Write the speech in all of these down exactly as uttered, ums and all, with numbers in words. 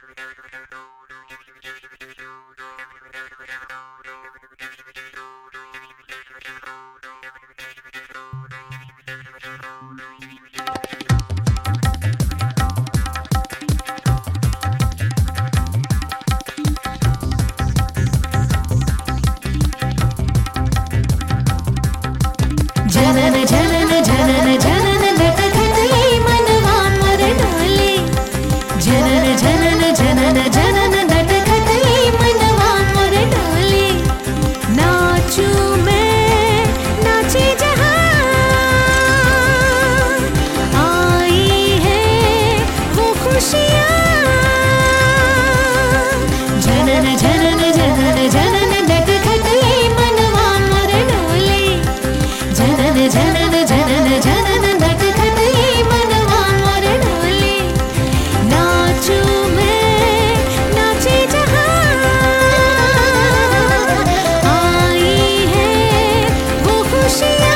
जनन जनन जनन जनन नटखटली मनवा मोर डोले। जनन जनन जनन जनन नटखटली मनवा मोर डोले। नाचूं मैं नाचे जहां, आई है वो खुशियाँ। जनन जनन जनन जनन नटखटली मनवा मोर डोले। जनन जनन जनन जनन नटखटली मनवा मोर डोले। नाचूं मैं नाचे जहां, आई है वो खुशियाँ।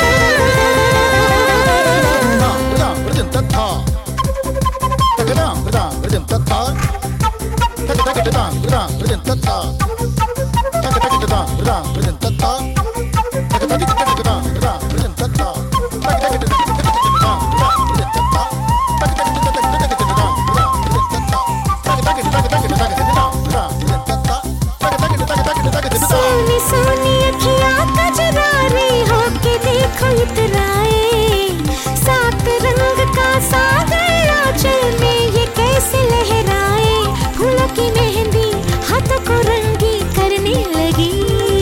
सोनी सोनी अखियाँ कजरारी होके देखो इतराए। सात रंग का सागर आंचल में ये कैसे लहराए। फूलों की मेहंदी हाथों को रंगी करने लगी।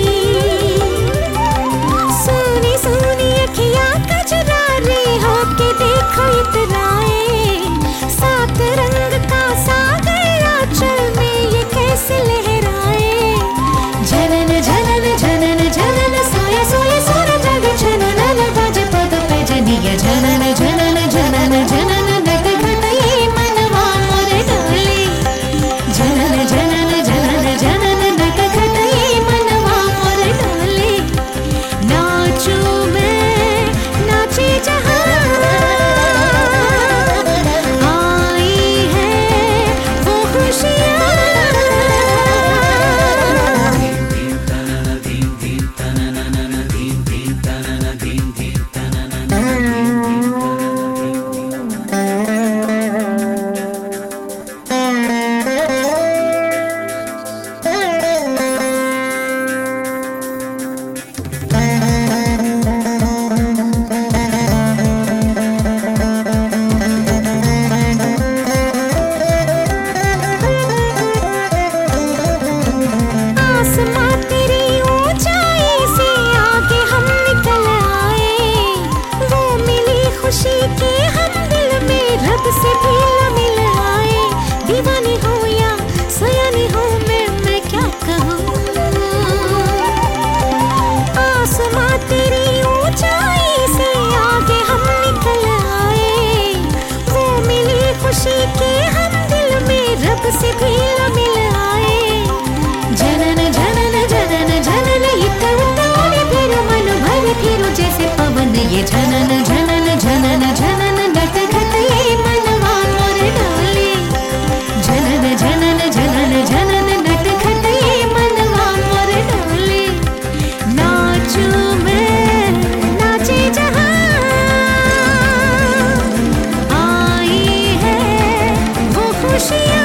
सोनी सोनी अखियाँ कजरारी होके देखो इतराए। सात रंग का सागर आंचल में ये कैसे लहराए। जनन जनन जनन जनन सोया सोया सोना जग जनन बाजे पद पे जनिया। जनन जनन जनन जनन नटखटली मनवा मोर डोले। जनन जनन जनन जनन नटखटली मनवा मोर डोले। नाचूं मैं नाचे जहां, आई है वो खुशियाँ। आसमां तेरी ऊंचाई से आगे हम निकल आए। वो मिली खुशी के हम दिल में रब से भी न मिल आए। दीवानी हो या सयानी हो मैं मैं क्या कहूँ। आसमां तेरी ऊंचाई से आगे हम निकल आए। वो मिली खुशी के हम दिल में रब से भी न मिल आए। जनन जनन जनन जनन इत उतारे फिरो मन भर फिरो जैसे पवन ये। जनन जनन जनन जनन नटखटली मनवा मोर डोले। जनन जनन जनन जनन नटखटली मनवा मोर डोले। नाचूं मैं नाचे जहां, आई है वो खुशियाँ।